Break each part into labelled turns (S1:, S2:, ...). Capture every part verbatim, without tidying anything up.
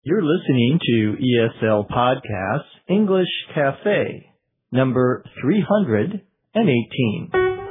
S1: You're listening to E S L Podcasts English Cafe, number three hundred eighteen.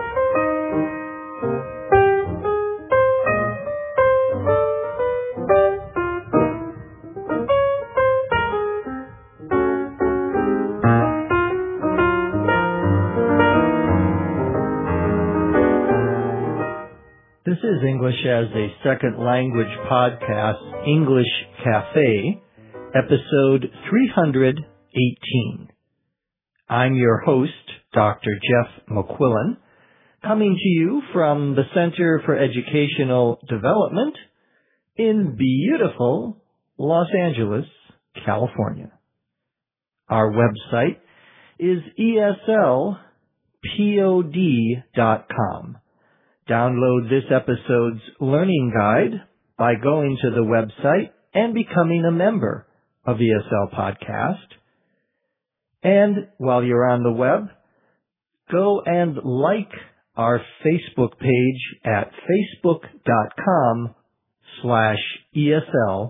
S1: This is English as a Second Language Podcast, English Cafe, episode three hundred eighteen. I'm your host, Doctor Jeff McQuillan, coming to you from the Center for Educational Development in beautiful Los Angeles, California. Our website is E S L pod dot com. Download this episode's learning guide by going to the website and becoming a member of E S L Podcast. And while you're on the web, go and like our Facebook page at facebook.com slash ESLPOD.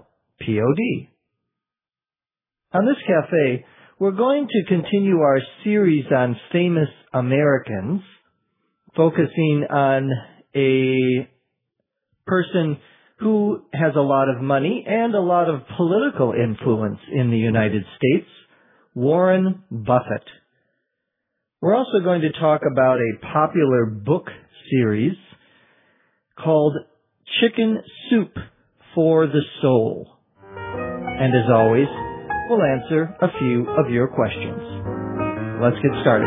S1: On this cafe, we're going to continue our series on famous Americans, focusing on a person who has a lot of money and a lot of political influence in the United States, Warren Buffett. We're also going to talk about a popular book series called Chicken Soup for the Soul. And as always, we'll answer a few of your questions. Let's get started.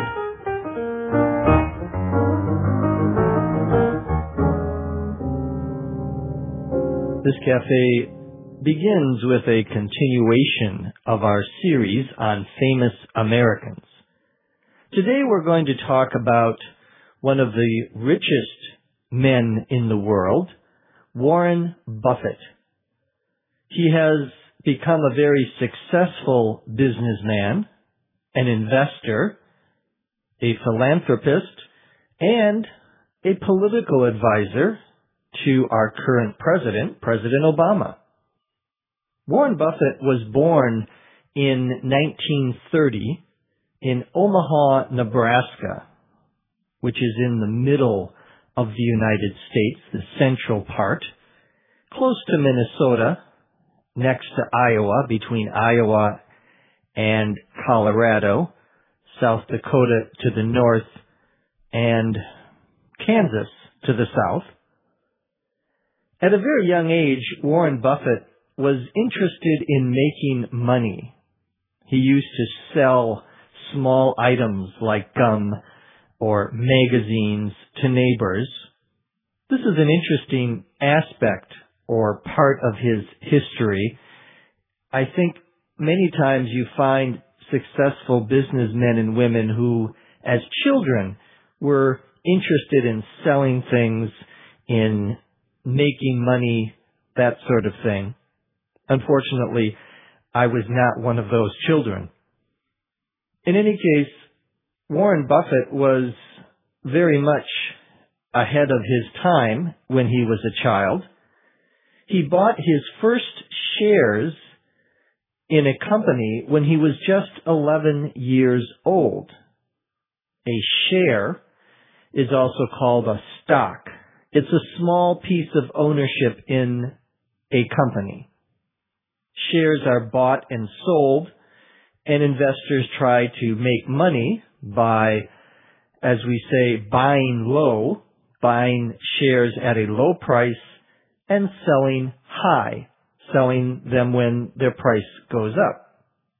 S1: This cafe begins with a continuation of our series on famous Americans. Today we're going to talk about one of the richest men in the world, Warren Buffett. He has become a very successful businessman, an investor, a philanthropist, and a political advisor to our current president, President Obama. Warren Buffett was born in nineteen thirty in Omaha, Nebraska, which is in the middle of the United States, the central part, close to Minnesota, next to Iowa, between Iowa and Colorado, South Dakota to the north, and Kansas to the south. At a very young age, Warren Buffett was interested in making money. He used to sell small items like gum or magazines to neighbors. This is an interesting aspect or part of his history. I think many times you find successful businessmen and women who, as children, were interested in selling things, in making money, that sort of thing. Unfortunately, I was not one of those children. In any case, Warren Buffett was very much ahead of his time when he was a child. He bought his first shares in a company when he was just eleven years old. A share is also called a stock. It's a small piece of ownership in a company. Shares are bought and sold, and investors try to make money by, as we say, buying low, buying shares at a low price and selling high, selling them when their price goes up.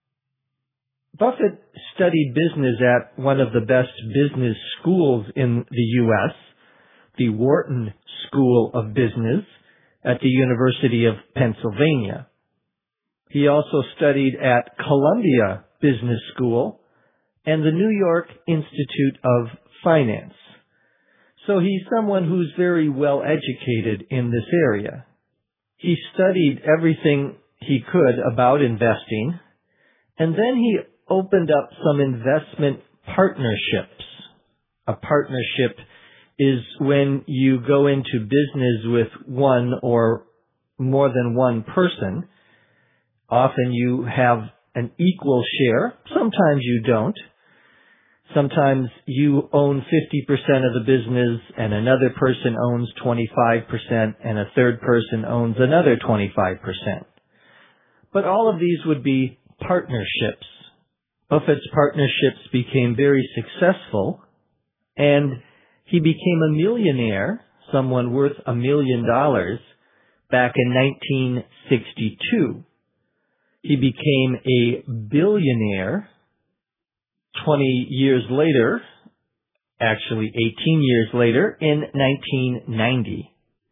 S1: Buffett studied business at one of the best business schools in the U S, the Wharton School of Business at the University of Pennsylvania. He also studied at Columbia Business School and the New York Institute of Finance. So he's someone who's very well educated in this area. He studied everything he could about investing, and then he opened up some investment partnerships. A partnership is when you go into business with one or more than one person Often you have an equal share. Sometimes you don't. Sometimes you own fifty percent of the business and another person owns twenty-five percent and a third person owns another twenty-five percent. But all of these would be partnerships. Buffett's partnerships became very successful, and he became a millionaire, someone worth a million dollars, back in nineteen sixty-two. He became a billionaire twenty years later, actually eighteen years later, in nineteen ninety.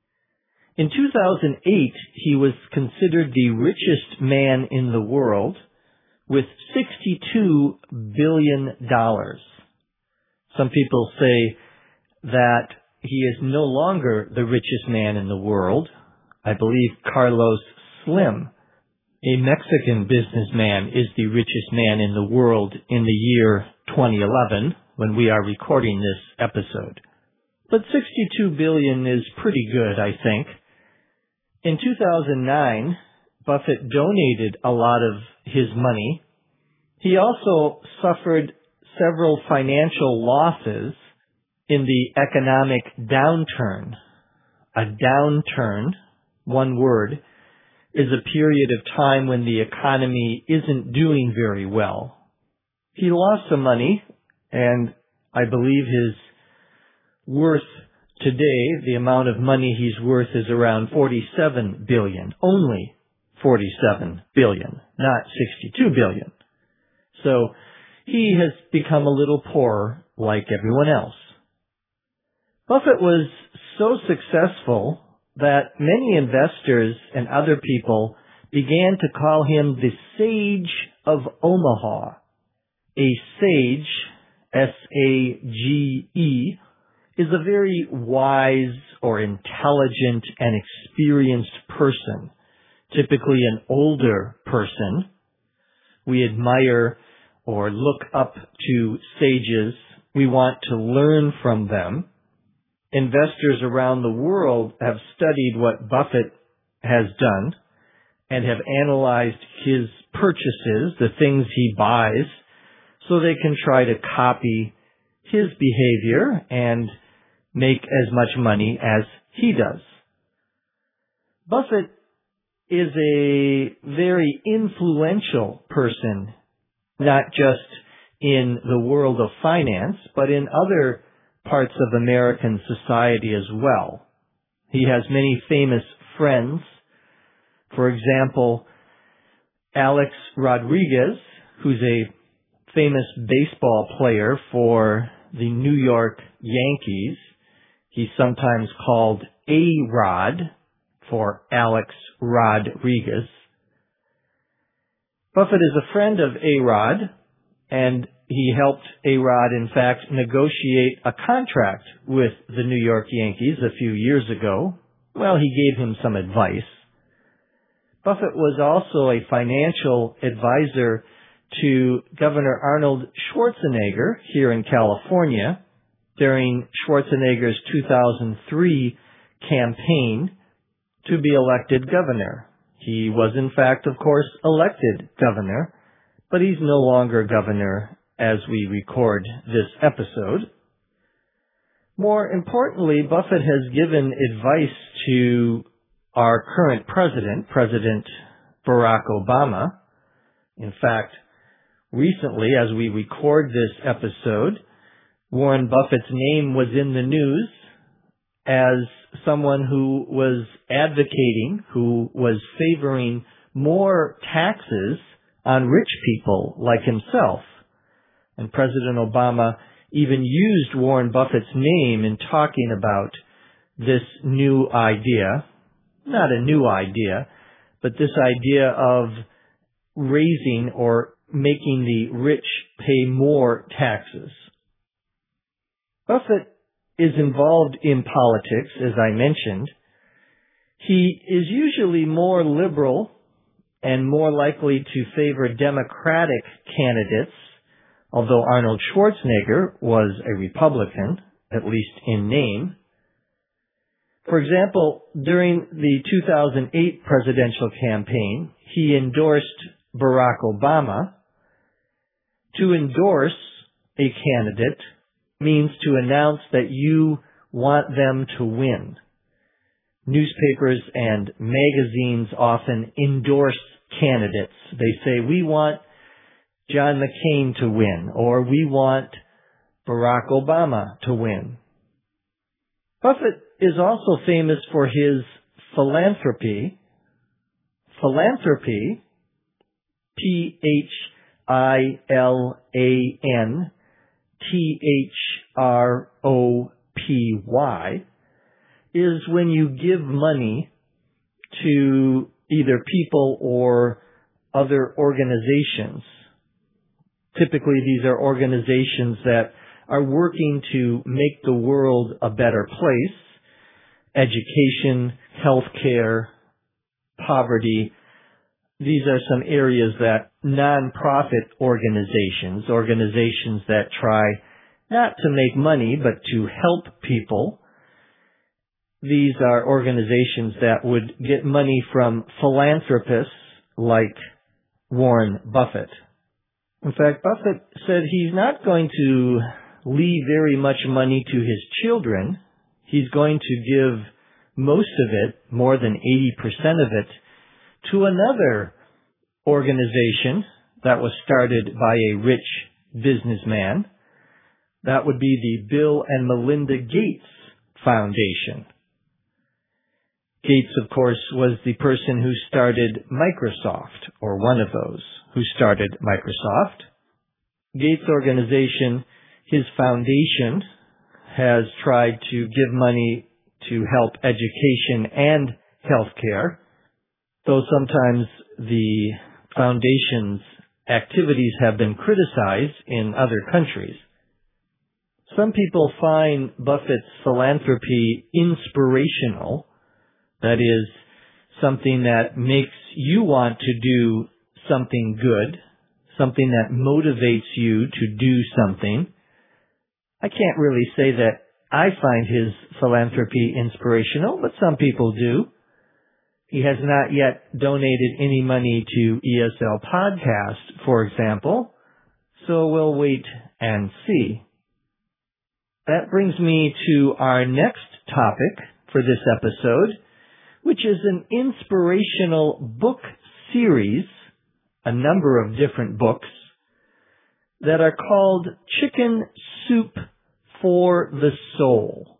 S1: In two thousand eight, he was considered the richest man in the world with sixty-two billion dollars. Some people say that he is no longer the richest man in the world. I believe Carlos Slim, a Mexican businessman, is the richest man in the world in the year twenty eleven, when we are recording this episode. But sixty-two billion dollars is pretty good, I think. In two thousand nine, Buffett donated a lot of his money. He also suffered several financial losses in the economic downturn. A downturn, one word, is a period of time when the economy isn't doing very well. He lost some money, and I believe his worth today, the amount of money he's worth, is around forty-seven billion dollars. Only forty-seven billion dollars, not sixty-two billion dollars. So he has become a little poorer like everyone else. Buffett was so successful that many investors and other people began to call him the Sage of Omaha. A sage, S A G E, is a very wise or intelligent and experienced person, typically an older person. We admire or look up to sages. We want to learn from them. Investors around the world have studied what Buffett has done and have analyzed his purchases, the things he buys, so they can try to copy his behavior and make as much money as he does. Buffett is a very influential person, not just in the world of finance, but in other parts of American society as well. He has many famous friends. For example, Alex Rodriguez, who's a famous baseball player for the New York Yankees. He's sometimes called A-Rod for Alex Rodriguez. Buffett is a friend of A-Rod, and he helped A-Rod, in fact, negotiate a contract with the New York Yankees a few years ago. Well, he gave him some advice. Buffett was also a financial advisor to Governor Arnold Schwarzenegger here in California during Schwarzenegger's two thousand three campaign to be elected governor. He was, in fact, of course, elected governor, but he's no longer governor as we record this episode. More importantly, Buffett has given advice to our current president, President Barack Obama. In fact, recently, as we record this episode, Warren Buffett's name was in the news as someone who was advocating, who was favoring more taxes on rich people like himself. And President Obama even used Warren Buffett's name in talking about this new idea. Not a new idea, but this idea of raising or making the rich pay more taxes. Buffett is involved in politics, as I mentioned. He is usually more liberal and more likely to favor Democratic candidates, although Arnold Schwarzenegger was a Republican, at least in name. For example, during the two thousand eight presidential campaign, he endorsed Barack Obama. To endorse a candidate means to announce that you want them to win. Newspapers and magazines often endorse candidates. They say, we want John McCain to win, or we want Barack Obama to win. Buffett is also famous for his philanthropy. Philanthropy, P H I L A N T H R O P Y, is when you give money to either people or other organizations. Typically, these are organizations that are working to make the world a better place. Education, healthcare, poverty. These are some areas that nonprofit organizations, organizations that try not to make money, but to help people. These are organizations that would get money from philanthropists like Warren Buffett. In fact, Buffett said he's not going to leave very much money to his children. He's going to give most of it, more than eighty percent of it, to another organization that was started by a rich businessman. That would be the Bill and Melinda Gates Foundation. Gates, of course, was the person who started Microsoft, or one of those who started Microsoft. Gates' organization, his foundation, has tried to give money to help education and healthcare, though sometimes the foundation's activities have been criticized in other countries. Some people find Buffett's philanthropy inspirational. That is, something that makes you want to do something good, something that motivates you to do something. I can't really say that I find his philanthropy inspirational, but some people do. He has not yet donated any money to E S L Podcast, for example, so we'll wait and see. That brings me to our next topic for this episode, which is an inspirational book series, a number of different books, that are called Chicken Soup for the Soul.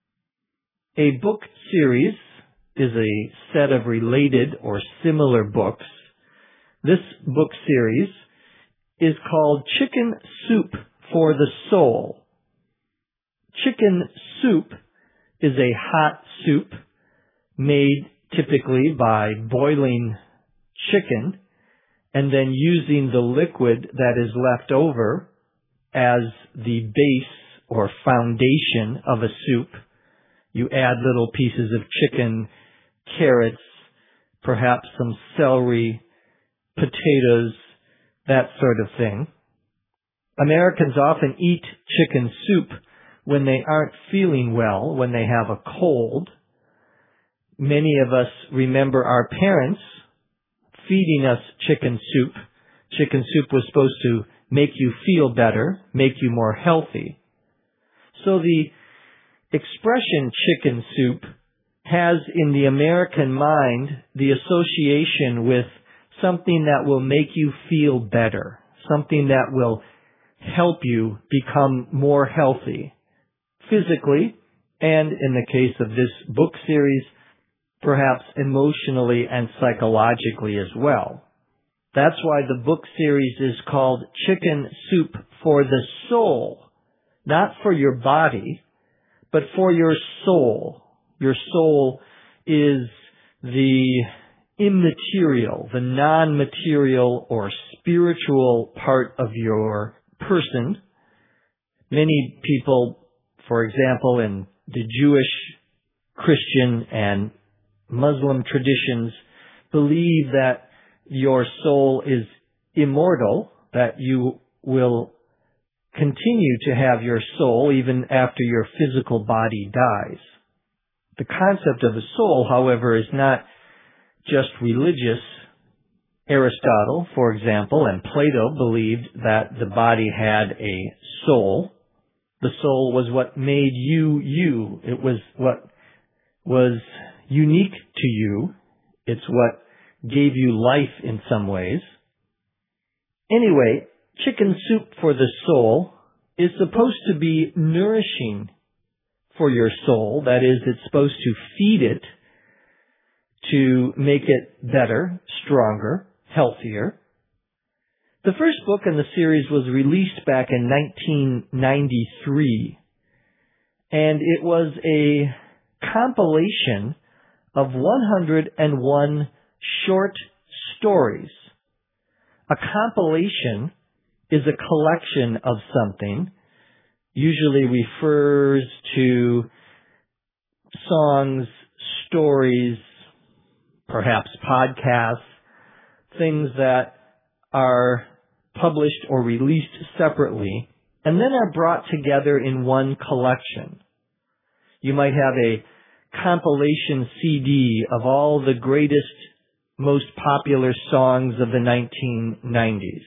S1: A book series is a set of related or similar books. This book series is called Chicken Soup for the Soul. Chicken soup is a hot soup made typically by boiling chicken and then using the liquid that is left over as the base or foundation of a soup. You add little pieces of chicken, carrots, perhaps some celery, potatoes, that sort of thing. Americans often eat chicken soup when they aren't feeling well, when they have a cold. Many of us remember our parents feeding us chicken soup. Chicken soup was supposed to make you feel better, make you more healthy. So the expression chicken soup has in the American mind the association with something that will make you feel better, something that will help you become more healthy, physically, and in the case of this book series, perhaps emotionally and psychologically as well. That's why the book series is called Chicken Soup for the Soul, not for your body, but for your soul. Your soul is the immaterial, the non-material or spiritual part of your person. Many people, for example, in the Jewish, Christian, and Muslim traditions believe that your soul is immortal, that you will continue to have your soul even after your physical body dies. The concept of the soul, however, is not just religious. Aristotle, for example, and Plato believed that the body had a soul. The soul was what made you you. It was what was unique to you. It's what gave you life in some ways. Anyway, chicken soup for the soul is supposed to be nourishing for your soul. That is, it's supposed to feed it to make it better, stronger, healthier. The first book in the series was released back in nineteen ninety-three, and it was a compilation of one hundred one short stories. A compilation is a collection of something, usually refers to songs, stories, perhaps podcasts, things that are published or released separately, and then are brought together in one collection. You might have a compilation C D of all the greatest, most popular songs of the nineteen nineties.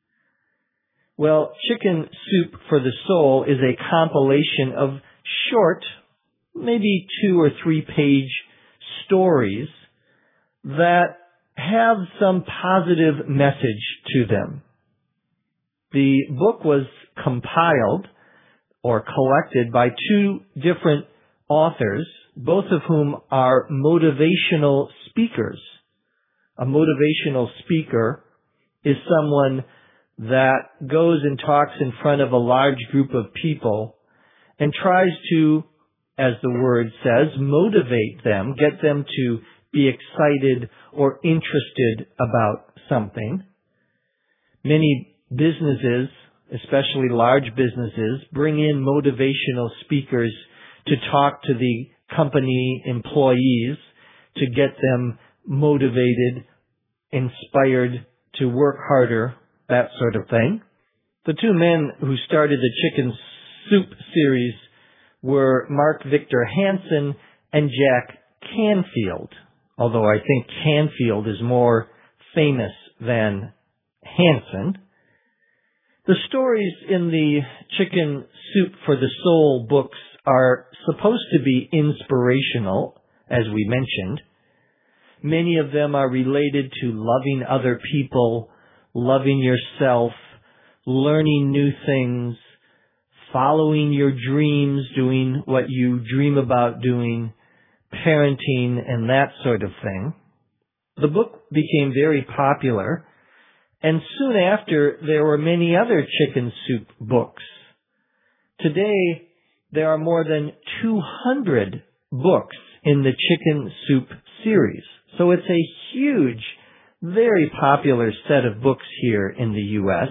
S1: Well, Chicken Soup for the Soul is a compilation of short, maybe two or three page stories that have some positive message to them. The book was compiled or collected by two different authors, both of whom are motivational speakers. A motivational speaker is someone that goes and talks in front of a large group of people and tries to, as the word says, motivate them, get them to be excited or interested about something. Many businesses, especially large businesses, bring in motivational speakers to talk to the company employees to get them motivated, inspired to work harder, that sort of thing. The two men who started the Chicken Soup series were Mark Victor Hansen and Jack Canfield, although I think Canfield is more famous than Hansen. The stories in the Chicken Soup for the Soul books are supposed to be inspirational, as we mentioned. Many of them are related to loving other people, loving yourself, learning new things, following your dreams, doing what you dream about doing, parenting, and that sort of thing. The book became very popular, and soon after there were many other chicken soup books. Today, there are more than two hundred books in the Chicken Soup series. So it's a huge, very popular set of books here in the U S.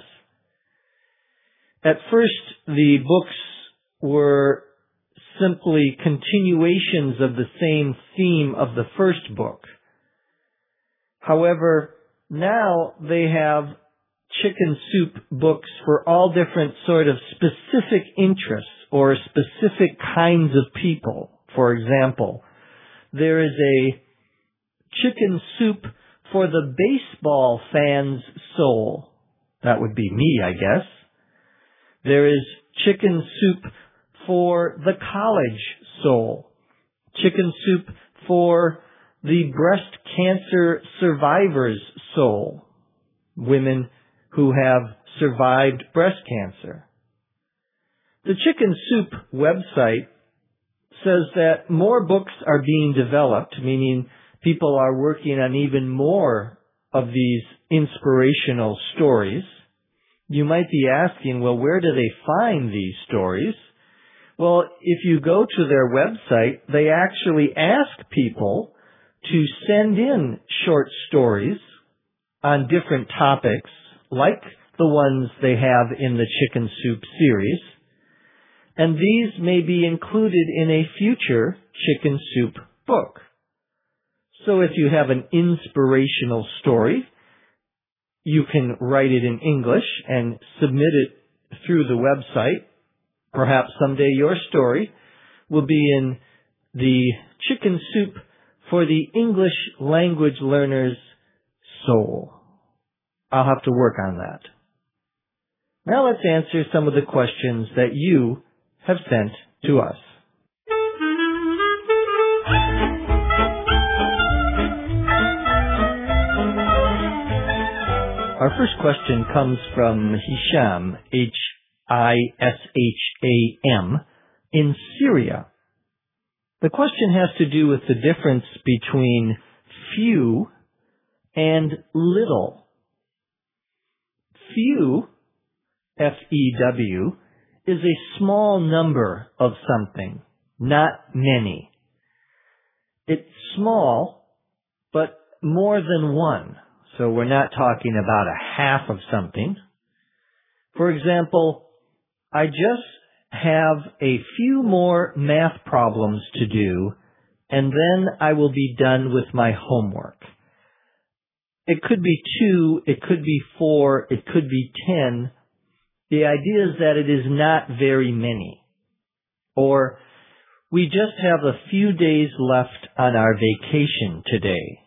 S1: At first, the books were simply continuations of the same theme of the first book. However, now they have chicken soup books for all different sort of specific interests or specific kinds of people. For example, there is a chicken soup for the baseball fan's soul. That would be me, I guess. There is chicken soup for the college soul. Chicken soup for the breast cancer survivor's soul. Women who have survived breast cancer. The Chicken Soup website says that more books are being developed, meaning people are working on even more of these inspirational stories. You might be asking, well, where do they find these stories? Well, if you go to their website, they actually ask people to send in short stories on different topics, like the ones they have in the Chicken Soup series, and these may be included in a future Chicken Soup book. So if you have an inspirational story, you can write it in English and submit it through the website. Perhaps someday your story will be in the chicken soup for the English language learner's soul. I'll have to work on that. Now let's answer some of the questions that you have sent to us. Our first question comes from Hisham, H I S H A M, in Syria. The question has to do with the difference between few and little. Few, F E W, is a small number of something, not many. It's small, but more than one. So we're not talking about a half of something. For example, I just have a few more math problems to do, and then I will be done with my homework. It could be two, it could be four, it could be ten. The idea is that it is not very many. Or, we just have a few days left on our vacation today.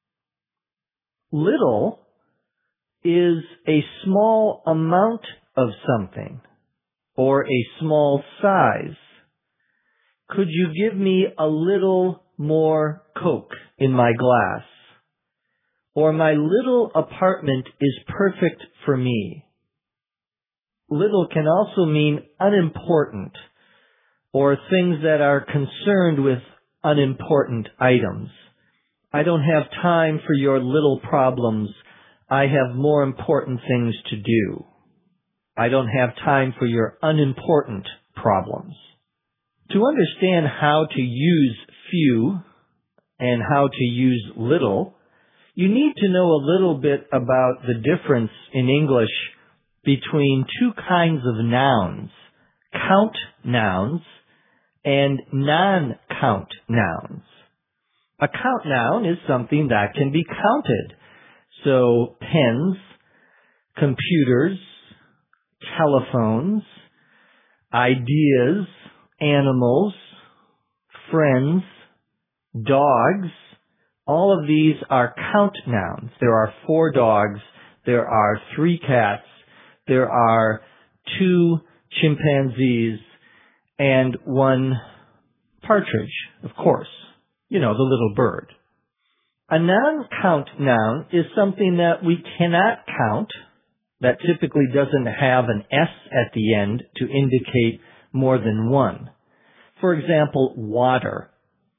S1: Little is a small amount of something, or a small size. Could you give me a little more Coke in my glass? Or my little apartment is perfect for me. Little can also mean unimportant, or things that are concerned with unimportant items. I don't have time for your little problems. I have more important things to do. I don't have time for your unimportant problems. To understand how to use few and how to use little, you need to know a little bit about the difference in English between two kinds of nouns, count nouns and non-count nouns. A count noun is something that can be counted. So pens, computers, telephones, ideas, animals, friends, dogs, all of these are count nouns. There are four dogs, there are three cats, there are two chimpanzees, and one partridge, of course. You know, the little bird. A non-count noun is something that we cannot count, that typically doesn't have an S at the end to indicate more than one. For example, water.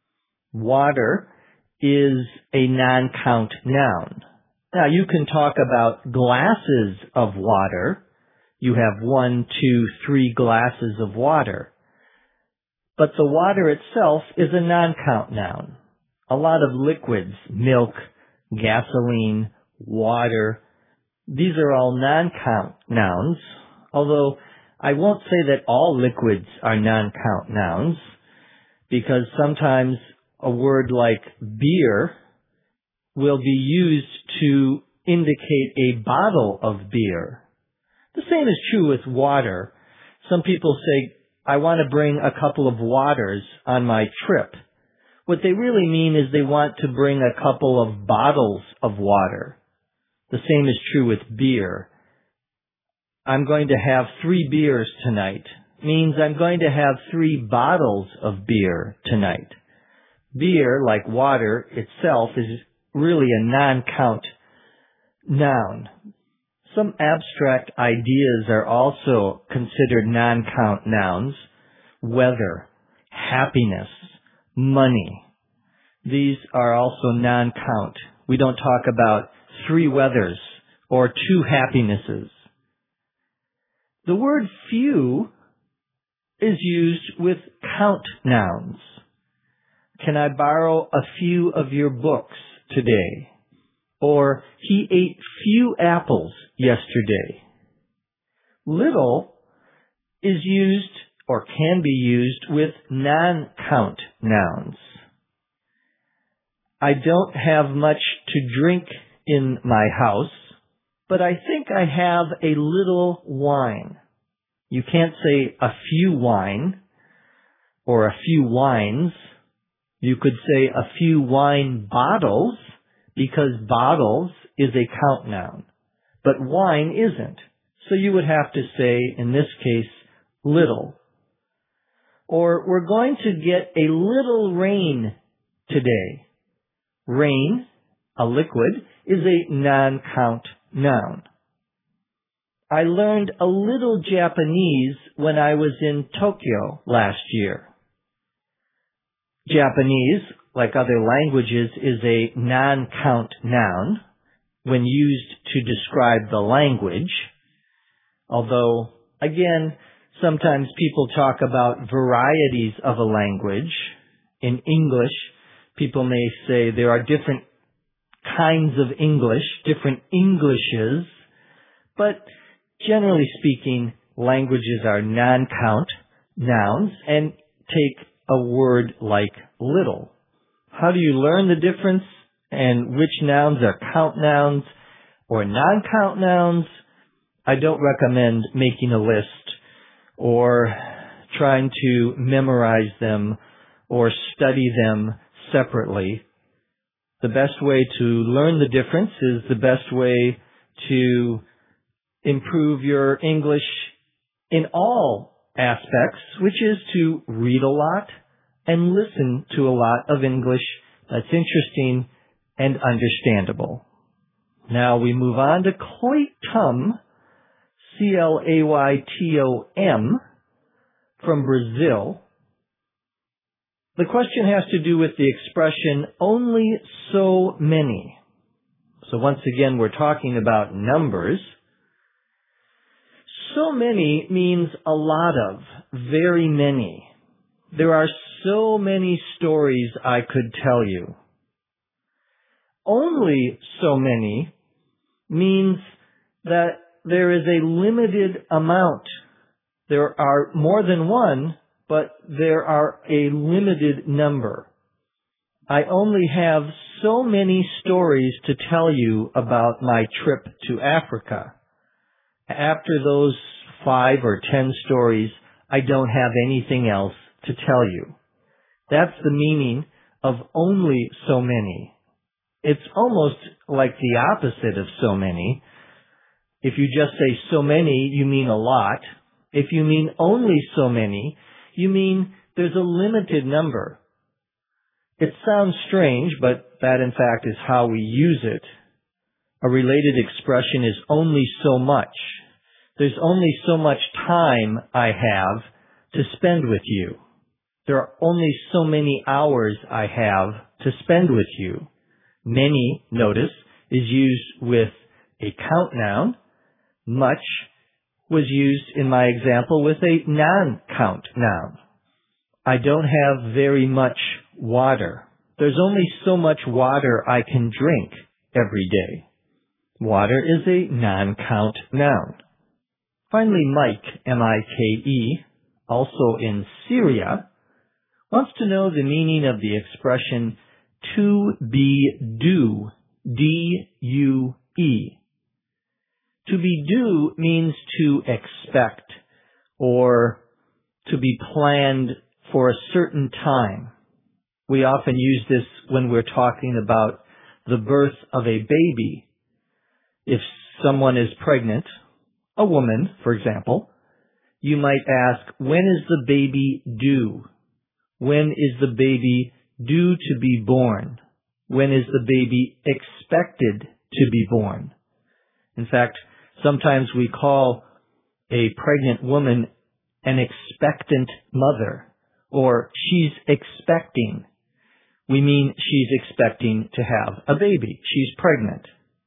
S1: Water is a non-count noun. Now, you can talk about glasses of water. You have one, two, three glasses of water. But the water itself is a non-count noun. A lot of liquids, milk, gasoline, water, these are all non-count nouns, although I won't say that all liquids are non-count nouns, because sometimes a word like beer will be used to indicate a bottle of beer. The same is true with water. Some people say, I want to bring a couple of waters on my trip. What they really mean is they want to bring a couple of bottles of water. The same is true with beer. I'm going to have three beers tonight means I'm going to have three bottles of beer tonight. Beer, like water itself, is really a non-count noun. Some abstract ideas are also considered non-count nouns. Weather, happiness, money. These are also non-count. We don't talk about three weathers or two happinesses. The word few is used with count nouns. Can I borrow a few of your books today? Or he ate few apples yesterday. Little is used or can be used with non-count nouns. I don't have much to drink in my house, but I think I have a little wine. You can't say a few wine or a few wines. You could say a few wine bottles because bottles is a count noun, but wine isn't. So you would have to say, in this case, little. Or we're going to get a little rain today. Rain, a liquid, is a non-count noun. I learned a little Japanese when I was in Tokyo last year. Japanese, like other languages, is a non-count noun when used to describe the language. Although, again, sometimes people talk about varieties of a language. In English, people may say there are different kinds of English, different Englishes, but generally speaking, languages are non-count nouns and take a word like little. How do you learn the difference and which nouns are count nouns or non-count nouns? I don't recommend making a list or trying to memorize them or study them separately. The best way to learn the difference is the best way to improve your English in all aspects, which is to read a lot and listen to a lot of English that's interesting and understandable. Now we move on to Claytom, C L A Y T O M, from Brazil. The question has to do with the expression, only so many. So once again, we're talking about numbers. So many means a lot of, very many. There are so many stories I could tell you. Only so many means that there is a limited amount. There are more than one, but there are a limited number. I only have so many stories to tell you about my trip to Africa. After those five or ten stories, I don't have anything else to tell you. That's the meaning of only so many. It's almost like the opposite of so many. If you just say so many, you mean a lot. If you mean only so many, you mean there's a limited number. It sounds strange, but that in fact is how we use it. A related expression is only so much. There's only so much time I have to spend with you. There are only so many hours I have to spend with you. Many, notice, is used with a count noun. Much was used in my example with a non-count noun. I don't have very much water. There's only so much water I can drink every day. Water is a non-count noun. Finally, Mike, M I K E, also in Syria, wants to know the meaning of the expression to be due, D U E. To be due means to expect or to be planned for a certain time. We often use this when we're talking about the birth of a baby. If someone is pregnant, a woman, for example, you might ask, when is the baby due? When is the baby due to be born? When is the baby expected to be born? In fact, sometimes we call a pregnant woman an expectant mother, or she's expecting. We mean she's expecting to have a baby. She's pregnant.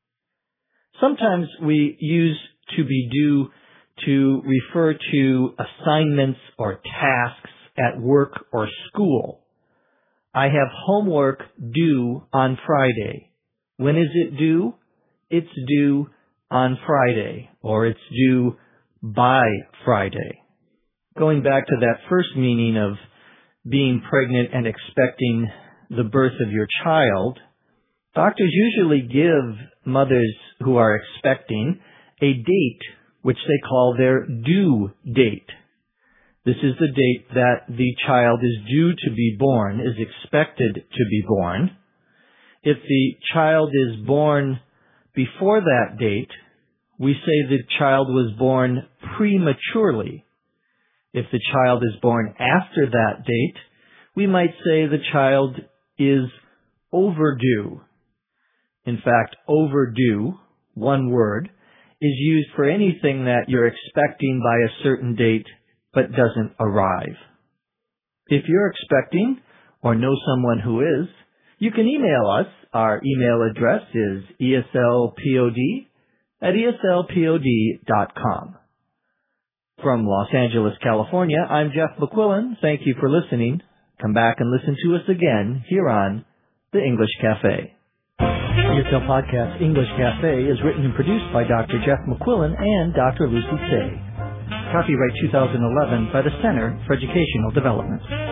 S1: Sometimes we use to be due to refer to assignments or tasks at work or school. I have homework due on Friday. When is it due? It's due on Friday, or it's due by Friday. Going back to that first meaning of being pregnant and expecting the birth of your child, doctors usually give mothers who are expecting a date, which they call their due date. This is the date that the child is due to be born, is expected to be born. If the child is born before that date, we say the child was born prematurely. If the child is born after that date, we might say the child is overdue. In fact, overdue, one word, is used for anything that you're expecting by a certain date but doesn't arrive. If you're expecting or know someone who is, you can email us. Our email address is E S L P O D at E S L P O D dot com. From Los Angeles, California, I'm Jeff McQuillan. Thank you for listening. Come back and listen to us again here on The English Cafe. E S L Podcast English Cafe is written and produced by Doctor Jeff McQuillan and Doctor Lucy Tse. Copyright two thousand eleven by the Center for Educational Development.